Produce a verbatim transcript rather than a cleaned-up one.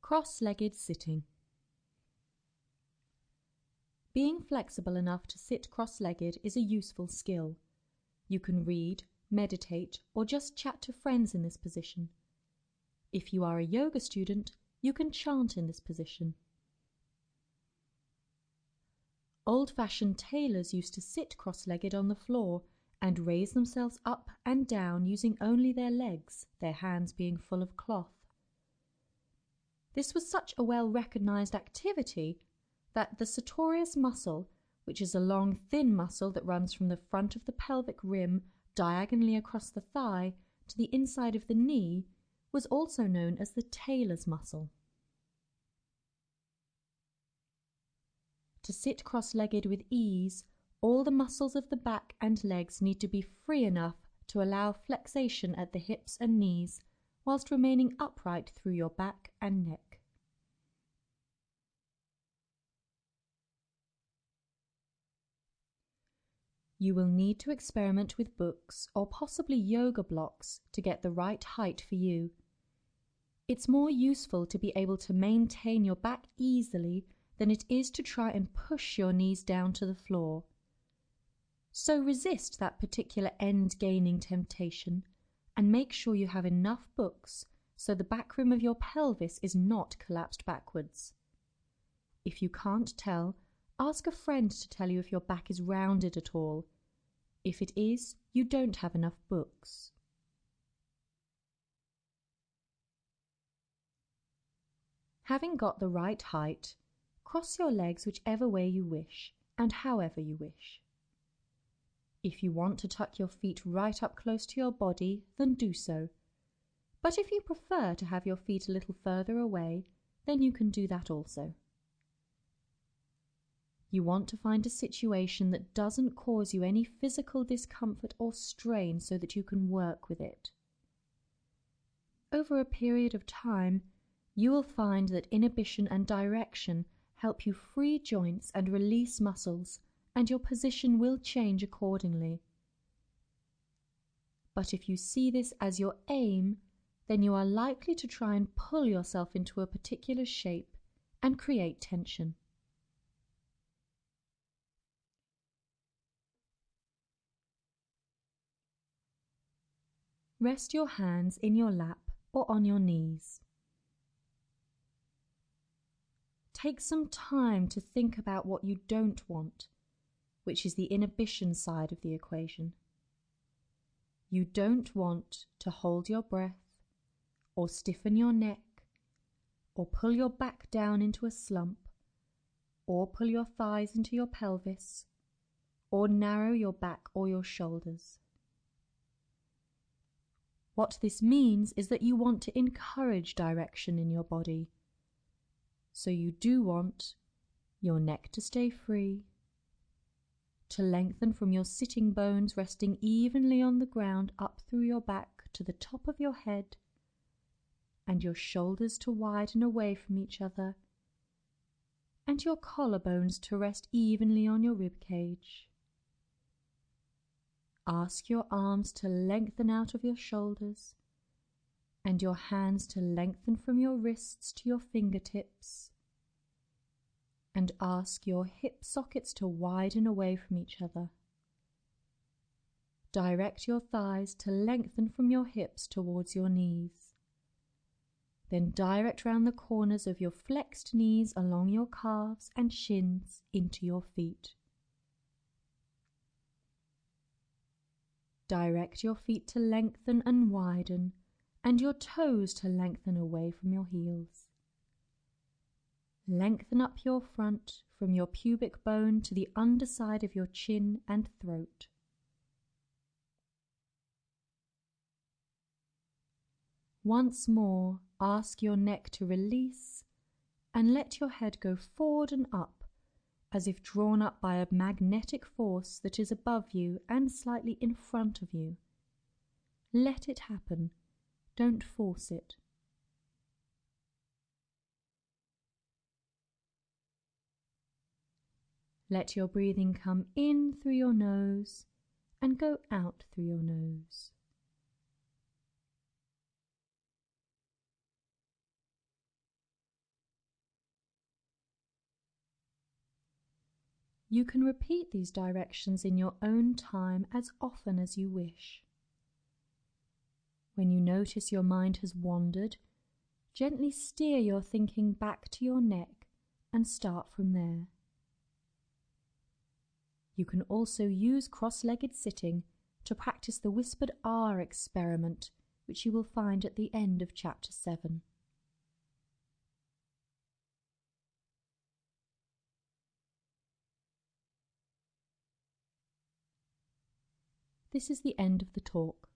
Cross-legged sitting. Being flexible enough to sit cross-legged is a useful skill. You can read, meditate, or just chat to friends in this position. If you are a yoga student, you can chant in this position. Old-fashioned tailors used to sit cross-legged on the floor and raise themselves up and down using only their legs, their hands being full of cloth. This was such a well-recognized activity that the sartorius muscle, which is a long, thin muscle that runs from the front of the pelvic rim diagonally across the thigh to the inside of the knee, was also known as the tailor's muscle. To sit cross-legged with ease, all the muscles of the back and legs need to be free enough to allow flexation at the hips and knees, whilst remaining upright through your back and neck. You will need to experiment with books or possibly yoga blocks to get the right height for you. It's more useful to be able to maintain your back easily than it is to try and push your knees down to the floor. So resist that particular end-gaining temptation and make sure you have enough books so the back rim of your pelvis is not collapsed backwards. If you can't tell, ask a friend to tell you if your back is rounded at all. If it is, you don't have enough books. Having got the right height, cross your legs whichever way you wish and however you wish. If you want to tuck your feet right up close to your body, then do so. But if you prefer to have your feet a little further away, then you can do that also. You want to find a situation that doesn't cause you any physical discomfort or strain so that you can work with it. Over a period of time, you will find that inhibition and direction help you free joints and release muscles, and your position will change accordingly. But if you see this as your aim, then you are likely to try and pull yourself into a particular shape and create tension. Rest your hands in your lap or on your knees. Take some time to think about what you don't want, which is the inhibition side of the equation. You don't want to hold your breath, or stiffen your neck, or pull your back down into a slump, or pull your thighs into your pelvis, or narrow your back or your shoulders. What this means is that you want to encourage direction in your body. So you do want your neck to stay free, to lengthen from your sitting bones resting evenly on the ground up through your back to the top of your head, and your shoulders to widen away from each other, and your collarbones to rest evenly on your rib cage. Ask your arms to lengthen out of your shoulders, and your hands to lengthen from your wrists to your fingertips, and ask your hip sockets to widen away from each other. Direct your thighs to lengthen from your hips towards your knees. Then direct round the corners of your flexed knees along your calves and shins into your feet. Direct your feet to lengthen and widen, and your toes to lengthen away from your heels. Lengthen up your front from your pubic bone to the underside of your chin and throat. Once more, ask your neck to release and let your head go forward and up, as if drawn up by a magnetic force that is above you and slightly in front of you. Let it happen. Don't force it. Let your breathing come in through your nose and go out through your nose. You can repeat these directions in your own time as often as you wish. When you notice your mind has wandered, gently steer your thinking back to your neck and start from there. You can also use cross-legged sitting to practice the whispered R experiment, which you will find at the end of chapter seven. This is the end of the talk.